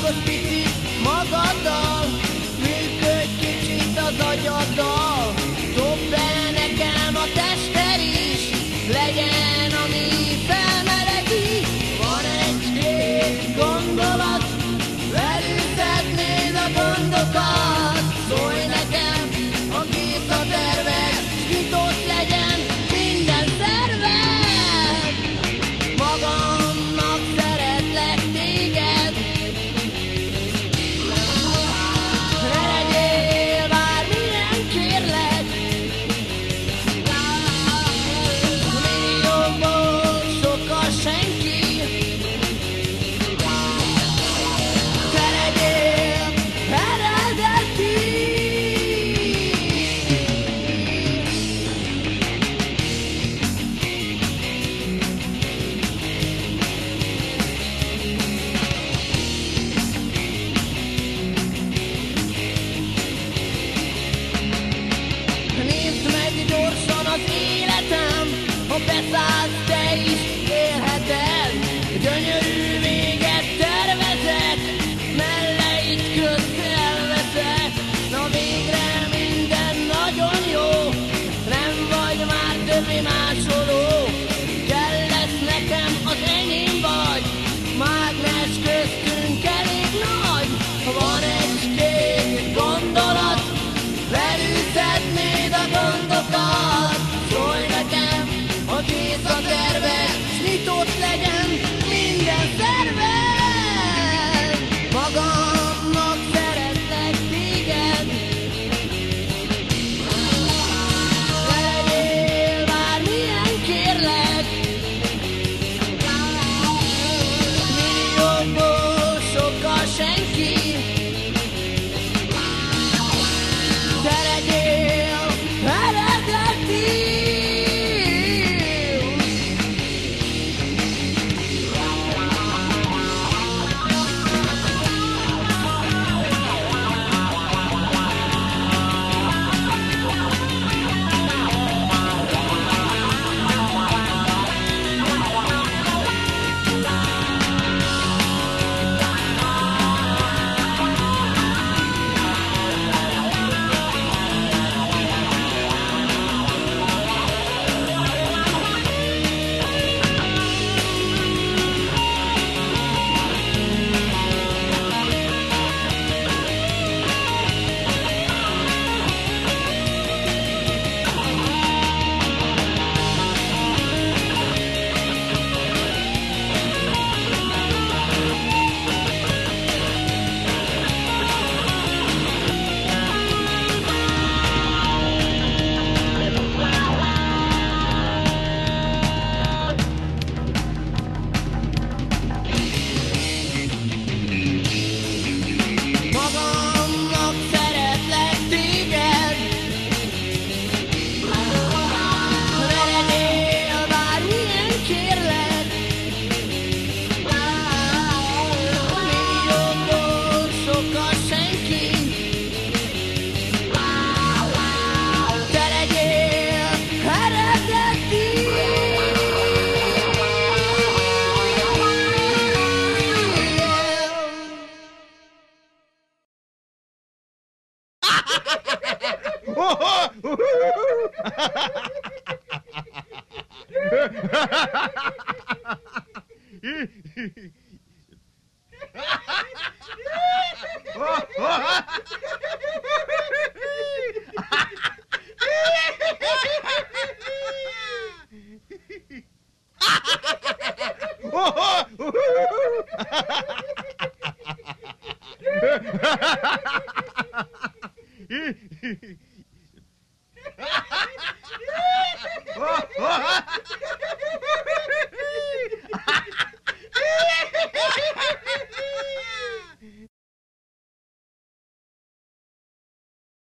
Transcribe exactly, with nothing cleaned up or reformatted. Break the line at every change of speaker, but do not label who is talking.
Dolgozz picit magaddal, működj kicsit az agyaddal, dobd bele nekem a tester is, legyen ami felmelegít. Van egy-két gondolat, elültetnéd a gondokat. Szólj nekem, a kész a terved, nyitott legyen minden szerved. Magamnak szeretlek téged, ne legyél bármilyen kérlek. Milliókból sokkal senki, te legyél eredeti. Nézd meg gyorsan az életem, ha beszállsz, te is élheted. Gyönyörű véget tervezek, melleit közt elveszek. Na végre minden nagyon jó, nem vagy már többé másoló. Kell lesz nekem, az enyém vagy, mágnes köztünk elég nagy. Van egy-két gondolat, leültetnéd a gondokat. Szólj nekem, ha kész a terve, s nyitott legyen minden szerved. Magamnak szeretlek téged, ne legyél bármilyen kérlek. Milliókból sokkal senki, te legyél eredeti. Magamnak szeretlek téged, ne legyél bármilyen kérlek. Milliókból sokkal senki, te legyél eredeti.
Ha ha ha!